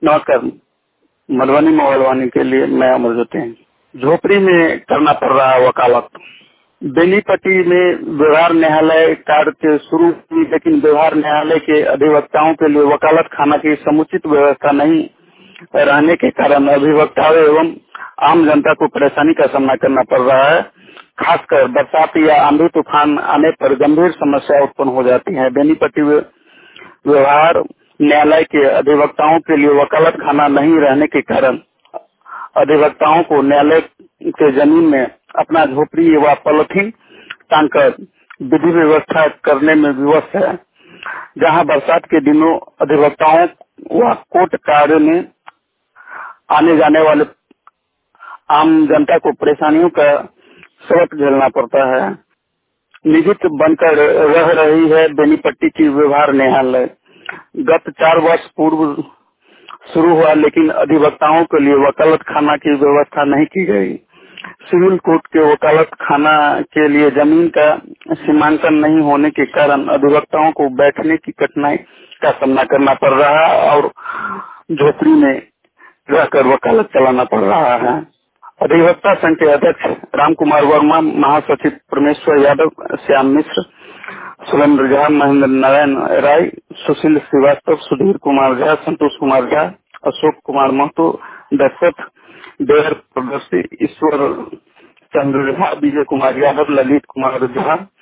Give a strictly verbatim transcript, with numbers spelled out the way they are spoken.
नमस्कार। मधुबनी मोबाइल के लिए मैं अमर ज्योति हूँ। झोपड़ी में करना पड़ रहा है वकालत। बेनीपट्टी में व्यवहार न्यायालय कार्य शुरू हुई, लेकिन व्यवहार न्यायालय के अधिवक्ताओं के लिए वकालत खाना की समुचित व्यवस्था नहीं रहने के कारण अधिवक्ताओं एवं आम जनता को परेशानी का सामना करना पड़ रहा है। खासकर बरसात या आंधी तूफान आने पर गंभीर समस्या उत्पन्न हो जाती है। बेनीपट्टी व्यवहार न्यायालय के अधिवक्ताओं के लिए वकालत खाना नहीं रहने के कारण अधिवक्ताओं को न्यायालय के जमीन में अपना झोपड़ी व पॉलिथीन टांगकर विधि व्यवस्था करने में विवश है, जहां बरसात के दिनों अधिवक्ताओं व कोर्ट कार्य में आने जाने वाले आम जनता को परेशानियों का सबक झेलना पड़ता है। निजित बनकर रह रही है बेनीपट्टी की व्यवहार न्यायालय। गत चार वर्ष पूर्व शुरू हुआ, लेकिन अधिवक्ताओं के लिए वकालत खाना की व्यवस्था नहीं की गई। सिविल कोर्ट के वकालत खाना के लिए जमीन का सीमांकन नहीं होने के कारण अधिवक्ताओं को बैठने की कठिनाई का सामना करना पड़ रहा है और झोपड़ी में रहकर वकालत चलाना पड़ रहा है। अधिवक्ता संघ के अध्यक्ष राम कुमार वर्मा, महासचिव परमेश्वर यादव, श्याम मिश्र, सुरेंद्र झा, महेंद्र नारायण राय, सुशील श्रीवास्तव, सुधीर कुमार झा, संतोष कुमार झा, अशोक कुमार महतो, दशरथ देवर प्रदर्शी, ईश्वर चंद्र झा, विजय कुमार यादव, ललित कुमार झा,